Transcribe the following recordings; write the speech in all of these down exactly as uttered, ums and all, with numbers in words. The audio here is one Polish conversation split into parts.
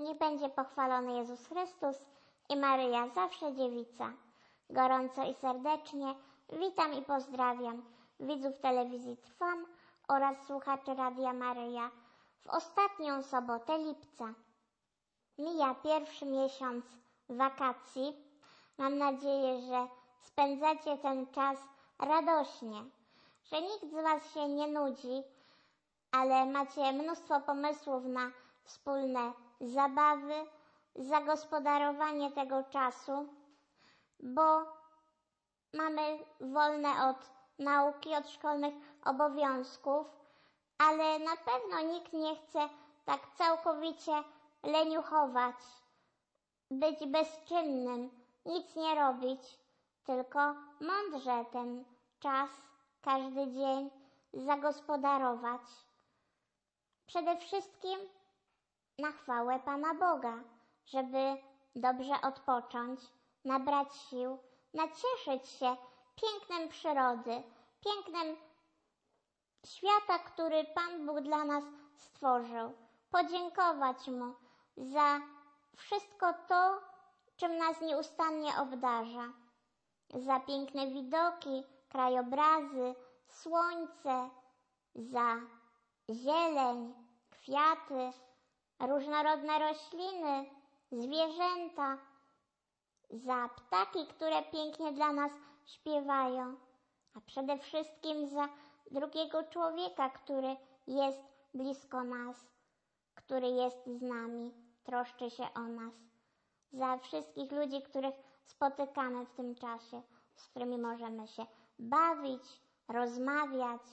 Niech będzie pochwalony Jezus Chrystus i Maryja, zawsze dziewica. Gorąco i serdecznie witam i pozdrawiam widzów telewizji Trwam oraz słuchaczy Radia Maryja w ostatnią sobotę lipca. Mija pierwszy miesiąc wakacji. Mam nadzieję, że spędzacie ten czas radośnie, że nikt z Was się nie nudzi, ale macie mnóstwo pomysłów na wspólne zabawy, zagospodarowanie tego czasu, bo mamy wolne od nauki, od szkolnych obowiązków, ale na pewno nikt nie chce tak całkowicie leniuchować, być bezczynnym, nic nie robić, tylko mądrze ten czas, każdy dzień zagospodarować. Przede wszystkim na chwałę Pana Boga, żeby dobrze odpocząć, nabrać sił, nacieszyć się pięknem przyrody, pięknem świata, który Pan Bóg dla nas stworzył. Podziękować Mu za wszystko to, czym nas nieustannie obdarza. Za piękne widoki, krajobrazy, słońce, za zieleń, kwiaty, różnorodne rośliny, zwierzęta, za ptaki, które pięknie dla nas śpiewają, a przede wszystkim za drugiego człowieka, który jest blisko nas, który jest z nami, troszczy się o nas, za wszystkich ludzi, których spotykamy w tym czasie, z którymi możemy się bawić, rozmawiać.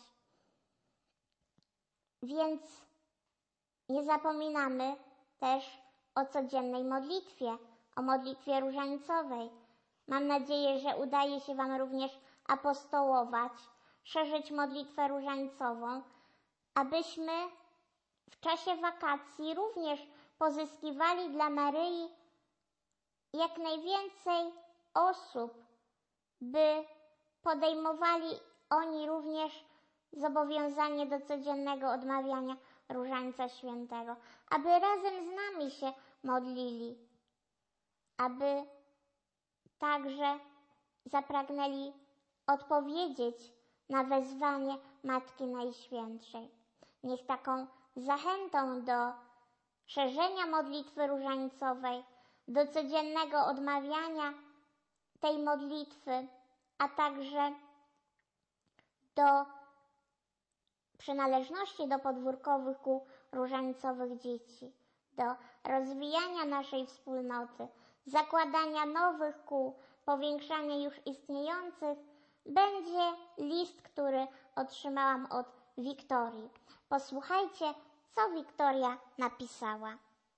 Więc nie zapominamy też o codziennej modlitwie, o modlitwie różańcowej. Mam nadzieję, że udaje się Wam również apostołować, szerzyć modlitwę różańcową, abyśmy w czasie wakacji również pozyskiwali dla Maryi jak najwięcej osób, by podejmowali oni również zobowiązanie do codziennego odmawiania Różańca Świętego, aby razem z nami się modlili, aby także zapragnęli odpowiedzieć na wezwanie Matki Najświętszej. Niech taką zachętą do szerzenia modlitwy różańcowej, do codziennego odmawiania tej modlitwy, a także do przynależności do podwórkowych kół różańcowych dzieci, do rozwijania naszej wspólnoty, zakładania nowych kół, powiększania już istniejących, będzie list, który otrzymałam od Wiktorii. Posłuchajcie, co Wiktoria napisała.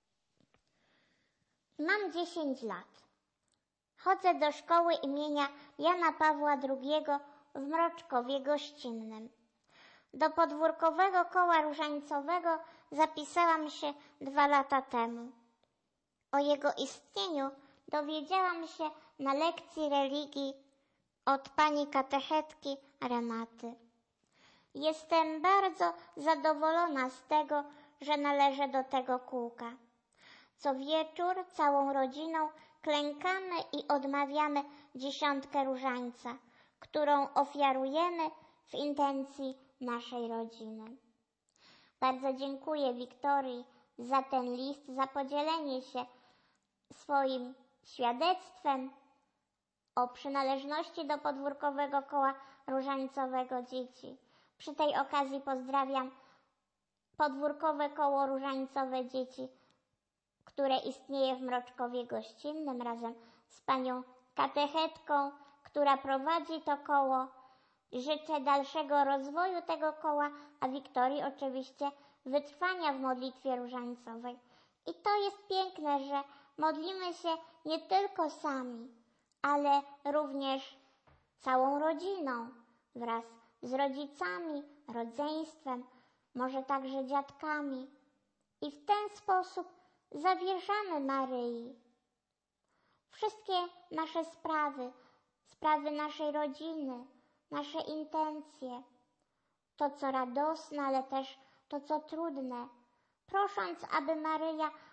Mam dziesięć lat. Chodzę do szkoły imienia Jana Pawła drugiego w Mroczkowie Gościnnym. Do podwórkowego koła różańcowego zapisałam się dwa lata temu. O jego istnieniu dowiedziałam się na lekcji religii od pani katechetki Renaty. Jestem bardzo zadowolona z tego, że należę do tego kółka. Co wieczór całą rodziną klękamy i odmawiamy dziesiątkę różańca, którą ofiarujemy w intencji naszej rodziny. Bardzo dziękuję Wiktorii za ten list, za podzielenie się swoim świadectwem o przynależności do podwórkowego koła różańcowego dzieci. Przy tej okazji pozdrawiam podwórkowe koło różańcowe dzieci, które istnieje w Mroczkowie Gościnnym razem z panią katechetką, która prowadzi to koło. Życzę dalszego rozwoju tego koła, a Wiktorii oczywiście wytrwania w modlitwie różańcowej. I to jest piękne, że modlimy się nie tylko sami, ale również całą rodziną, wraz z rodzicami, rodzeństwem, może także dziadkami. I w ten sposób zawierzamy Maryi wszystkie nasze sprawy, sprawy naszej rodziny, nasze intencje, to co radosne, ale też to co trudne, prosząc, aby Maryja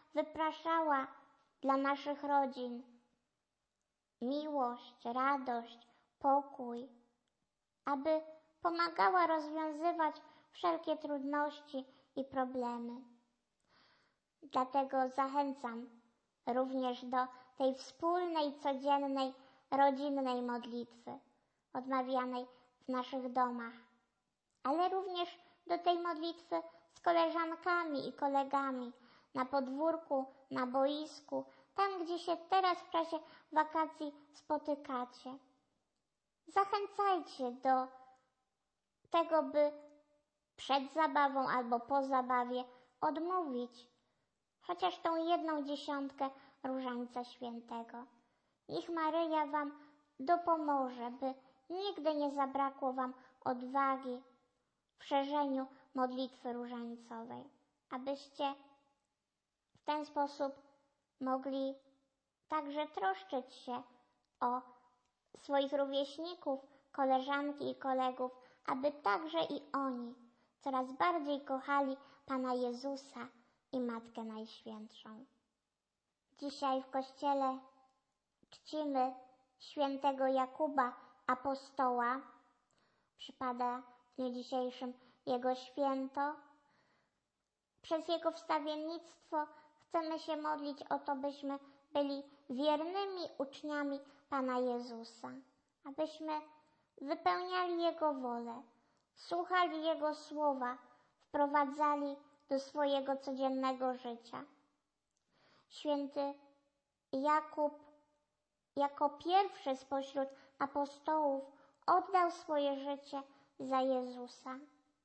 wypraszała dla naszych rodzin miłość, radość, pokój, aby pomagała rozwiązywać wszelkie trudności i problemy. Dlatego zachęcam również do tej wspólnej, codziennej, rodzinnej modlitwy odmawianej w naszych domach, ale również do tej modlitwy z koleżankami i kolegami na podwórku, na boisku, tam gdzie się teraz w czasie wakacji spotykacie. Zachęcajcie do tego, by przed zabawą albo po zabawie odmówić chociaż tą jedną dziesiątkę Różańca Świętego. Niech Maryja wam dopomoże, by nigdy nie zabrakło wam odwagi w szerzeniu modlitwy różańcowej, abyście w ten sposób mogli także troszczyć się o swoich rówieśników, koleżanki i kolegów, aby także i oni coraz bardziej kochali Pana Jezusa i Matkę Najświętszą. Dzisiaj w kościele czcimy świętego Jakuba Apostoła. Przypada w dniu dzisiejszym jego święto. Przez jego wstawiennictwo chcemy się modlić o to, byśmy byli wiernymi uczniami Pana Jezusa, abyśmy wypełniali Jego wolę, słuchali Jego słowa, wprowadzali do swojego codziennego życia. Święty Jakub jako pierwszy spośród apostołów oddał swoje życie za Jezusa.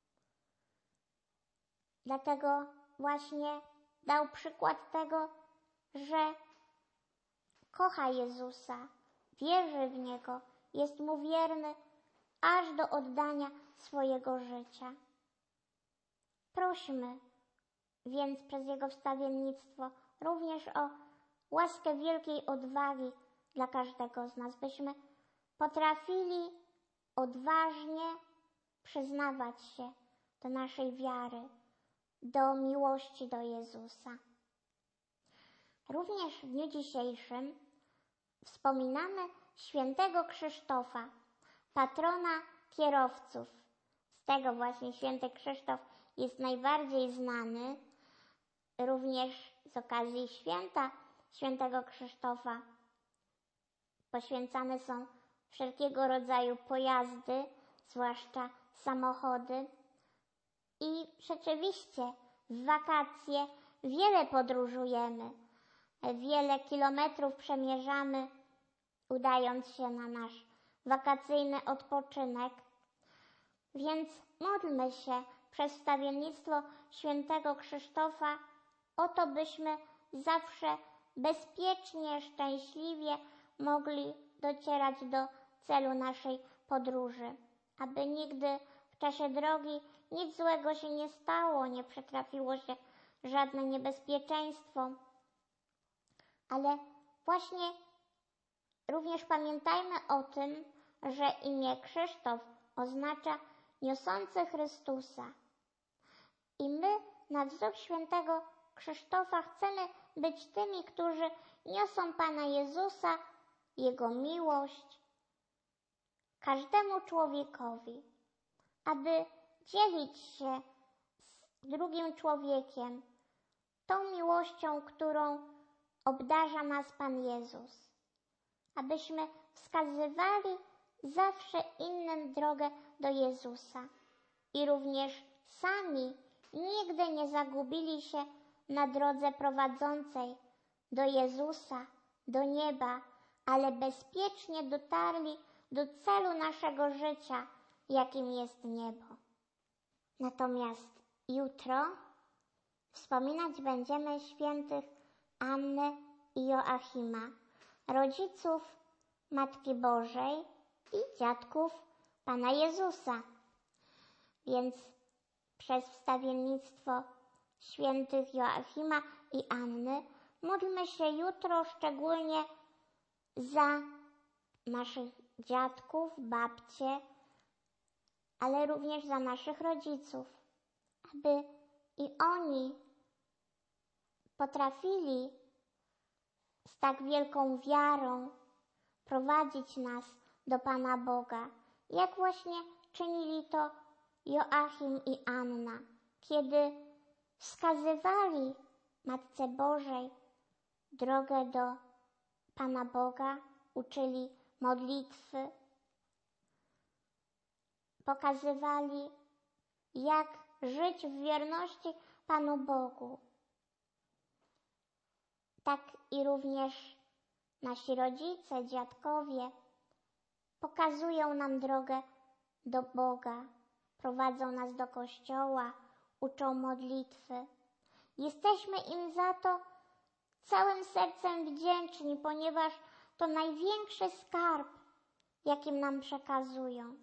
Dlatego właśnie dał przykład tego, że kocha Jezusa, wierzy w Niego, jest Mu wierny aż do oddania swojego życia. Prośmy więc przez Jego wstawiennictwo również o łaskę wielkiej odwagi dla każdego z nas, byśmy potrafili odważnie przyznawać się do naszej wiary, do miłości do Jezusa. Również w dniu dzisiejszym wspominamy świętego Krzysztofa, patrona kierowców. Z tego właśnie święty Krzysztof jest najbardziej znany. Również z okazji święta świętego Krzysztofa poświęcane są wszelkiego rodzaju pojazdy, zwłaszcza samochody. I rzeczywiście w wakacje wiele podróżujemy, wiele kilometrów przemierzamy, udając się na nasz wakacyjny odpoczynek. Więc módlmy się przez wstawiennictwo świętego Krzysztofa o to, byśmy zawsze bezpiecznie, szczęśliwie mogli docierać do celu naszej podróży, aby nigdy w czasie drogi nic złego się nie stało, nie przytrafiło się żadne niebezpieczeństwo. Ale właśnie również pamiętajmy o tym, że imię Krzysztof oznacza niosący Chrystusa. I my na wzór świętego Krzysztofa chcemy być tymi, którzy niosą Pana Jezusa, Jego miłość każdemu człowiekowi, aby dzielić się z drugim człowiekiem tą miłością, którą obdarza nas Pan Jezus. Abyśmy wskazywali zawsze innym drogę do Jezusa i również sami nigdy nie zagubili się na drodze prowadzącej do Jezusa, do nieba, ale bezpiecznie dotarli do celu naszego życia, jakim jest niebo. Natomiast jutro wspominać będziemy świętych Annę i Joachima, rodziców Matki Bożej i dziadków Pana Jezusa. Więc przez wstawiennictwo świętych Joachima i Anny módlmy się jutro szczególnie za naszych dziadków, babcie, ale również za naszych rodziców, aby i oni potrafili z tak wielką wiarą prowadzić nas do Pana Boga, jak właśnie czynili to Joachim i Anna, kiedy wskazywali Matce Bożej drogę do Pana Boga, uczyli modlitwy, pokazywali, jak żyć w wierności Panu Bogu. Tak i również nasi rodzice, dziadkowie pokazują nam drogę do Boga, prowadzą nas do kościoła, uczą modlitwy. Jesteśmy im za to całym sercem wdzięczni, ponieważ to największy skarb, jakim nam przekazują.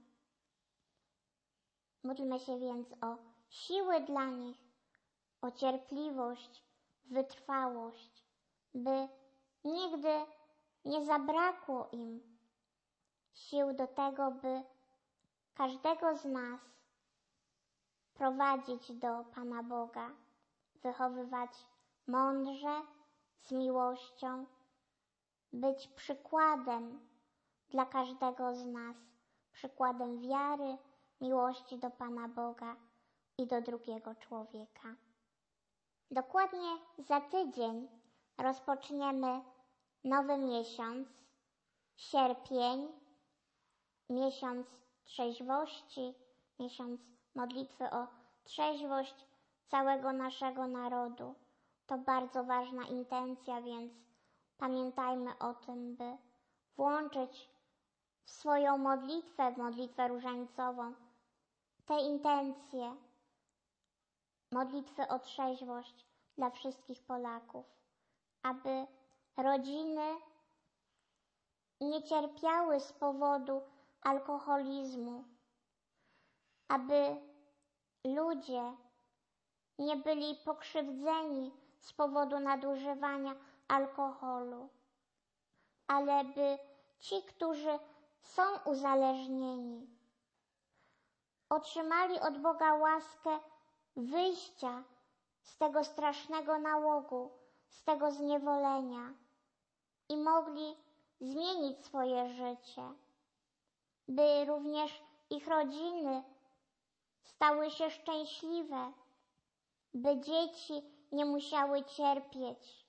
Módlmy się więc o siły dla nich, o cierpliwość, wytrwałość, by nigdy nie zabrakło im sił do tego, by każdego z nas prowadzić do Pana Boga, wychowywać mądrze, z miłością, być przykładem dla każdego z nas, przykładem wiary, miłości do Pana Boga i do drugiego człowieka. Dokładnie za tydzień rozpoczniemy nowy miesiąc, sierpień, miesiąc trzeźwości, miesiąc modlitwy o trzeźwość całego naszego narodu. To bardzo ważna intencja, więc pamiętajmy o tym, by włączyć w swoją modlitwę, w modlitwę różańcową, te intencje modlitwy o trzeźwość dla wszystkich Polaków, aby rodziny nie cierpiały z powodu alkoholizmu, aby ludzie nie byli pokrzywdzeni z powodu nadużywania alkoholu, ale by ci, którzy są uzależnieni, otrzymali od Boga łaskę wyjścia z tego strasznego nałogu, z tego zniewolenia i mogli zmienić swoje życie, by również ich rodziny stały się szczęśliwe, by dzieci nie musiały cierpieć.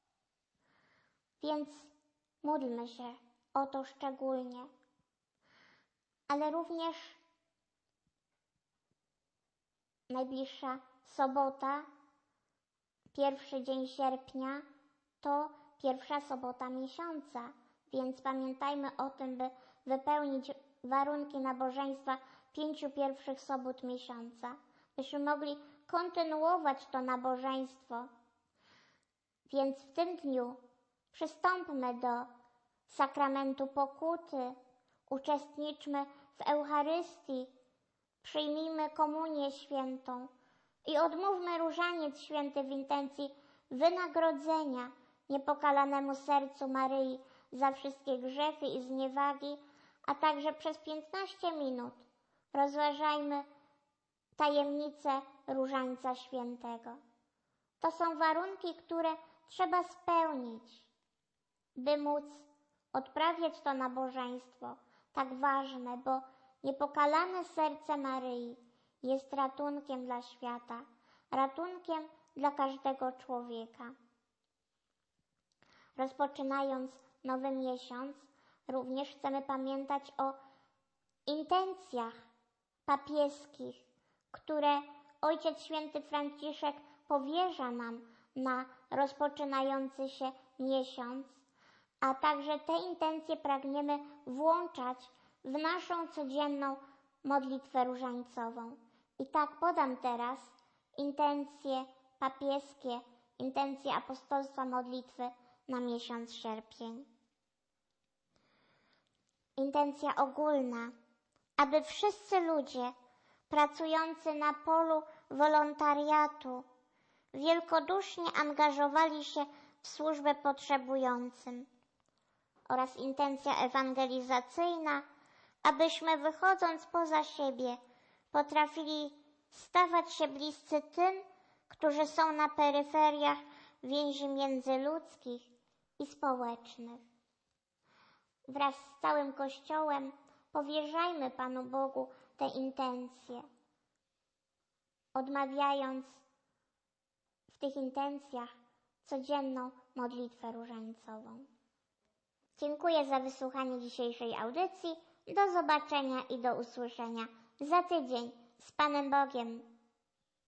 Więc módlmy się o to szczególnie. Ale również najbliższa sobota, pierwszy dzień sierpnia, to pierwsza sobota miesiąca, więc pamiętajmy o tym, by wypełnić warunki nabożeństwa pięciu pierwszych sobot miesiąca, byśmy mogli kontynuować to nabożeństwo. Więc w tym dniu przystąpmy do sakramentu pokuty, uczestniczmy w Eucharystii, przyjmijmy komunię świętą i odmówmy różaniec święty w intencji wynagrodzenia niepokalanemu sercu Maryi za wszystkie grzechy i zniewagi, a także przez piętnaście minut rozważajmy tajemnicę Różańca Świętego. To są warunki, które trzeba spełnić, by móc odprawiać to nabożeństwo tak ważne, bo niepokalane serce Maryi jest ratunkiem dla świata, ratunkiem dla każdego człowieka. Rozpoczynając nowy miesiąc, również chcemy pamiętać o intencjach papieskich, które Ojciec Święty Franciszek powierza nam na rozpoczynający się miesiąc, a także te intencje pragniemy włączać w naszą codzienną modlitwę różańcową. I tak podam teraz intencje papieskie, intencje apostolstwa modlitwy na miesiąc sierpień. Intencja ogólna, aby wszyscy ludzie pracujący na polu wolontariatu wielkodusznie angażowali się w służbę potrzebującym, oraz intencja ewangelizacyjna, abyśmy wychodząc poza siebie potrafili stawać się bliscy tym, którzy są na peryferiach więzi międzyludzkich i społecznych. Wraz z całym Kościołem powierzajmy Panu Bogu te intencje, odmawiając w tych intencjach codzienną modlitwę różańcową. Dziękuję za wysłuchanie dzisiejszej audycji. Do zobaczenia i do usłyszenia za tydzień. Z Panem Bogiem.